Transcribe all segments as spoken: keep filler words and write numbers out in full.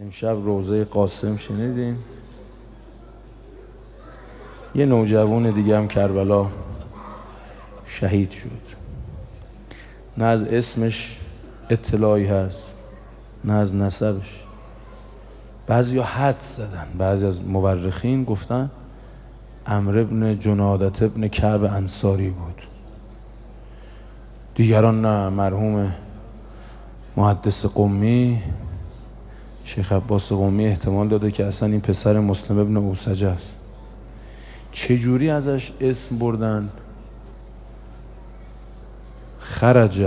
امشب روضه قاسم شنیدین؟ یه نوجوان دیگه هم کربلا شهید شد. نه از اسمش اطلاعی هست نه از نسبش. بعضی ها حدس زدن، بعضی از مورخین گفتن عمرو ابن جنادة ابن کعب انصاری بود. دیگران نه، مرحوم محدث قمی شیخ عباس قمی احتمال داده که اصلا این پسر مسلم ابن اوسجه است. چجوری ازش اسم بردن؟ خرجه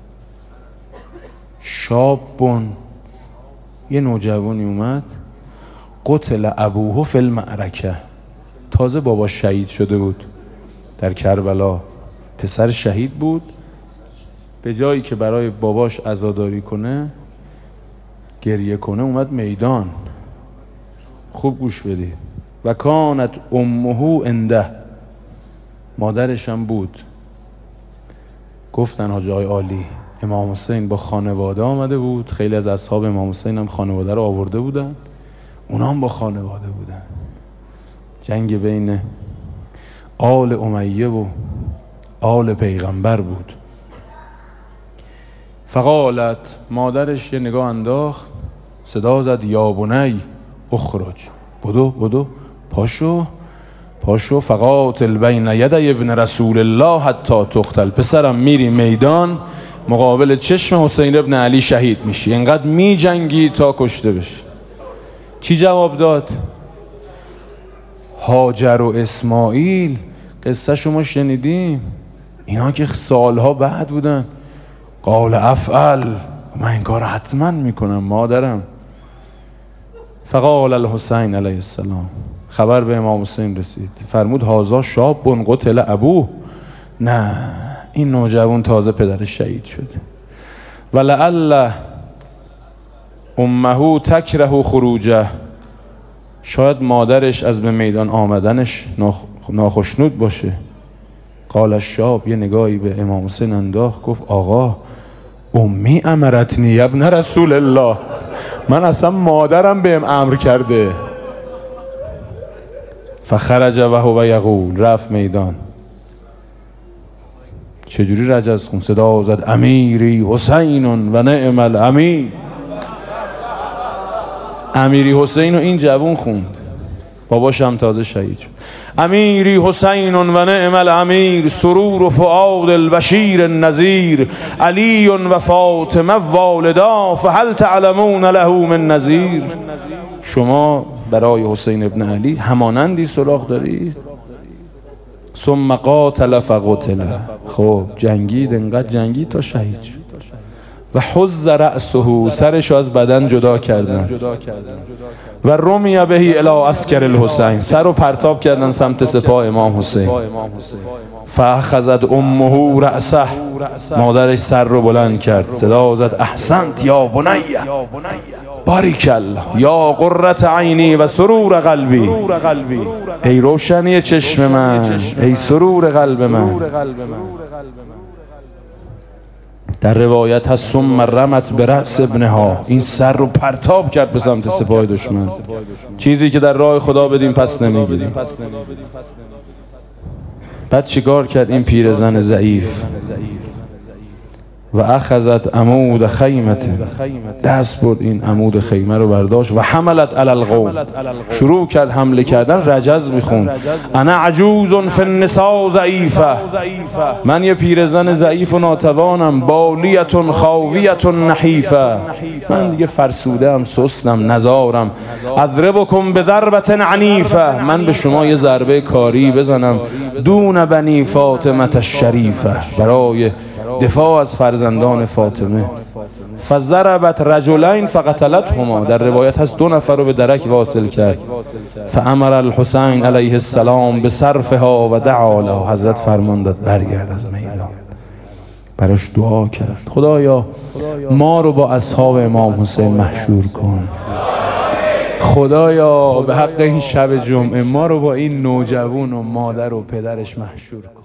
شابون، یه نوجوانی اومد، قتل ابوه فی المعرکه، تازه باباش شهید شده بود در کربلا، پسر شهید بود. به جایی که برای باباش عزاداری کنه، گریه کنه، اومد میدان. خوب گوش بدید. و کانت امه عنده، مادرش هم بود. گفتن حاج آقای عالی امام حسین با خانواده آمده بود، خیلی از اصحاب امام حسین هم خانواده رو آورده بودن، اونا هم با خانواده بودن. جنگ بین آل امیه و آل پیغمبر بود. فقالت، مادرش یه نگاه انداخت، صدا زد یا بنی اخرج، بدو بدو پاشو پاشو، فقاتل بین یدی ابن رسول الله حتی تقتل، پسرم میری میدان مقابل چشم حسین ابن علی شهید میشی، اینقدر می جنگی تا کشته بشی. چی جواب داد؟ هاجر و اسماعیل قصه شما شنیدیم، اینا که سالها بعد بودن. قال افعل، من این کار حتما میکنم مادرم. فقال الحسین علیه السلام، خبر به امام حسین رسید، فرمود هازا شاب قتل ابوه، نه این نوجوان تازه پدرش شهید شده. ولعل امه تکره خروجه، شاید مادرش از به میدان آمدنش ناخشنود باشه. قال الشاب، یه نگاهی به امام حسین انداخت، گفت آقا امی امرتنی ابن رسول الله، من اصلا مادرم بهم امر کرده. فخرج و هو یقول، رفت میدان. چجوری رجز خون؟ صدا زد امیری حسین و نعم الامیر. امیری حسین و این جوون خوند، باباش هم تازه شهید شد. امیری حسین و نعم الامیر، سرور و فؤاد البشیر النذیر، علی و فاطمه والدا، فهل تعلمون له من نذیر. شما برای حسین ابن علی همانندی سراغ دارید؟ ثم قاتل فقتل، خب جنگید، انقدر جنگید تا شهید شد. و حز رأسه، سرشو از بدن جدا کردن. و رمی بهی الی عسکر الحسین، سر رو پرتاب کردن سمت سپاه امام حسین. فاخذت امه رأسه، مادرش سر رو بلند کرد، صدا زد احسنت یا بنیه باریک الله یا قرة عینی و سرور قلبی، ای روشنی چشم من، ای سرور قلب من. در روایت هست ثم رمت برأس ابنها، این سر رو پرتاب کرد به سمت سپاه دشمن. چیزی که در راه خدا بدیم پس نمیگیریم. بعد چیکار کرد این پیرزن ضعیف؟ و اخذت عمود خیمه، دست برد این عمود خیمه رو برداشت. و حملت علی القوم، شروع کرد حمله کردن. رجز میخوند انا عجوز فی النساء ضعیفه، من یه پیرزن ضعیف و ناتوانم، بالیت خاویت نحیفه، من دیگه فرسوده ام، سستم، نزارم. اضربکم بضربة عنیفه، من به شما یه ضربه کاری بزنم. دون بنی فاطمه الشریفه، برای دفاع از فرزندان فاطمه. فضربت رجلین فقتلتهما، در روایت هست دو نفر رو به درک واصل کرد. فامر الحسین علیه السلام بصرفها و دعا له، حضرت فرمان داد برگرد از میدان، براش دعا کرد. خدایا ما رو با اصحاب امام حسین محشور کن. خدایا به حق این شب جمعه ما رو با این نوجوان و مادر و پدرش محشور کن.